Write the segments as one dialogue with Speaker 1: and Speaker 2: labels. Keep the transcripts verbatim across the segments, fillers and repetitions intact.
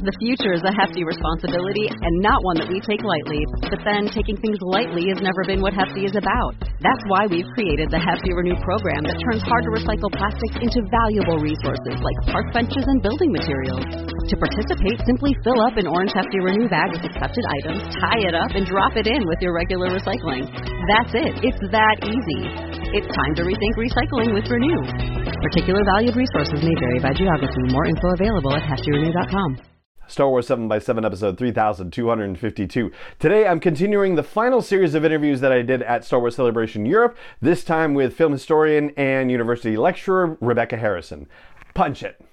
Speaker 1: The future is a hefty responsibility and not one that we take lightly. But then taking things lightly has never been what Hefty is about. That's why we've created the Hefty Renew program that turns hard-to-recycle plastics into valuable resources like park benches and building materials. To participate, simply fill up an orange Hefty Renew bag with accepted items, tie it up, and drop it in with your regular recycling. That's it. It's that easy. It's time to rethink recycling with Renew. Particular valued resources may vary by geography. More info available at hefty renew dot com.
Speaker 2: Star Wars seven by seven episode three thousand two hundred fifty-two. Today I'm continuing the final series of interviews that I did at Star Wars Celebration Europe, this time with film historian and university lecturer Rebecca Harrison. Punch it.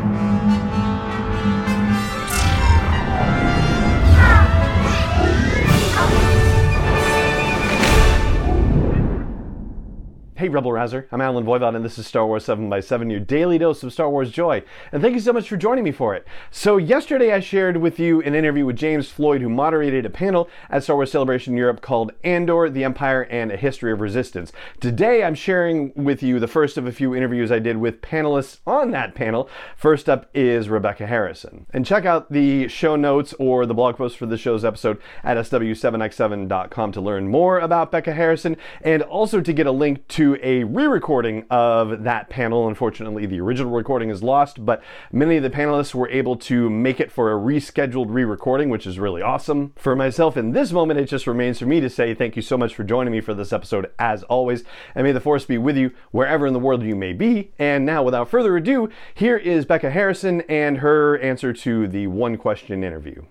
Speaker 2: Hey Rebel Rouser, I'm Alan Voivod and this is Star Wars seven by seven, your daily dose of Star Wars joy. And thank you so much for joining me for it. So yesterday I shared with you an interview with James Floyd, who moderated a panel at Star Wars Celebration Europe called Andor, the Empire, and a History of Resistance. Today I'm sharing with you the first of a few interviews I did with panelists on that panel. First up is Rebecca Harrison. And check out the show notes or the blog post for the show's episode at S W seven X seven dot com to learn more about Becca Harrison and also to get a link to a re-recording of that panel. Unfortunately, the original recording is lost, but many of the panelists were able to make it for a rescheduled re-recording, which is really awesome. For myself, in this moment, it just remains for me to say thank you so much for joining me for this episode, as always, and may the Force be with you wherever in the world you may be. And now, without further ado, here is Becca Harrison and her answer to the one-question interview.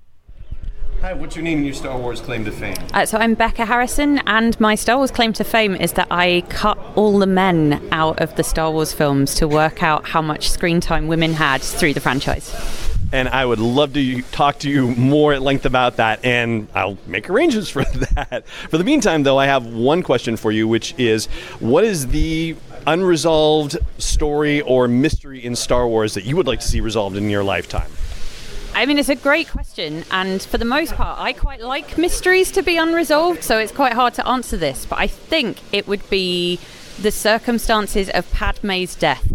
Speaker 2: Hi, what's your name and your Star Wars claim to fame?
Speaker 3: Uh, so I'm Becca Harrison, and my Star Wars claim to fame is that I cut all the men out of the Star Wars films to work out how much screen time women had through the franchise.
Speaker 2: And I would love to talk to you more at length about that, and I'll make arrangements for that. For the meantime, though, I have one question for you, which is, what is the unresolved story or mystery in Star Wars that you would like to see resolved in your lifetime?
Speaker 3: I mean, it's a great question, and for the most part, I quite like mysteries to be unresolved, so it's quite hard to answer this, but I think it would be the circumstances of Padmé's death,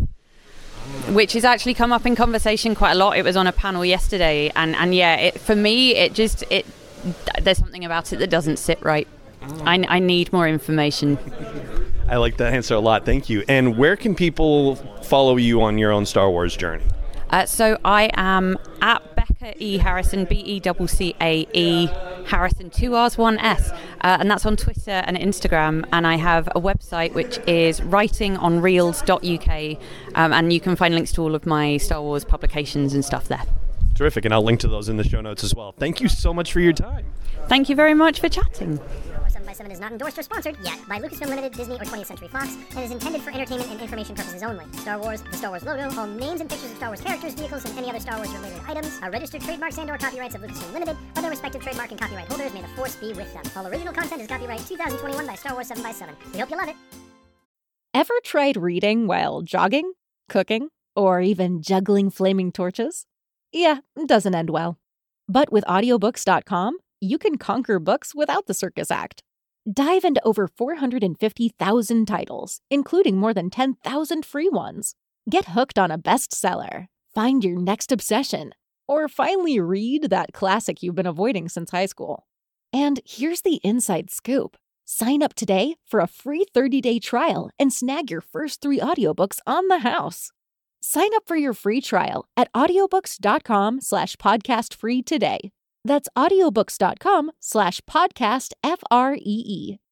Speaker 3: which has actually come up in conversation quite a lot. It was on a panel yesterday, and, and yeah, it, for me, it just, it there's something about it that doesn't sit right. I, I need more information.
Speaker 2: I like that answer a lot, thank you. And where can people follow you on your own Star Wars journey?
Speaker 3: Uh, so I am at Becca E. Harrison, B E C C A E, Harrison, two R's, one S. Uh, and that's on Twitter and Instagram. And I have a website which is writing on reels dot U K. Um, and you can find links to all of my Star Wars publications and stuff there.
Speaker 2: Terrific. And I'll link to those in the show notes as well. Thank you so much for your time.
Speaker 3: Thank you very much for chatting.
Speaker 4: seven by seven is not endorsed or sponsored yet by Lucasfilm Limited, Disney, or twentieth Century Fox, and is intended for entertainment and information purposes only. Star Wars, the Star Wars logo, all names and pictures of Star Wars characters, vehicles, and any other Star Wars-related items are registered trademarks and/or copyrights of Lucasfilm Limited, or their respective trademark and copyright holders. May the Force be with them. All original content is copyright two thousand twenty-one by Star Wars seven by seven. We hope you love it.
Speaker 5: Ever tried reading while jogging, cooking, or even juggling flaming torches? Yeah, it doesn't end well. But with audiobooks dot com, you can conquer books without the circus act. Dive into over four hundred fifty thousand titles, including more than ten thousand free ones. Get hooked on a bestseller, find your next obsession, or finally read that classic you've been avoiding since high school. And here's the inside scoop. Sign up today for a free thirty-day trial and snag your first three audiobooks on the house. Sign up for your free trial at audiobooks dot com slash podcast free today. That's audiobooks dot com slash podcast F R E E.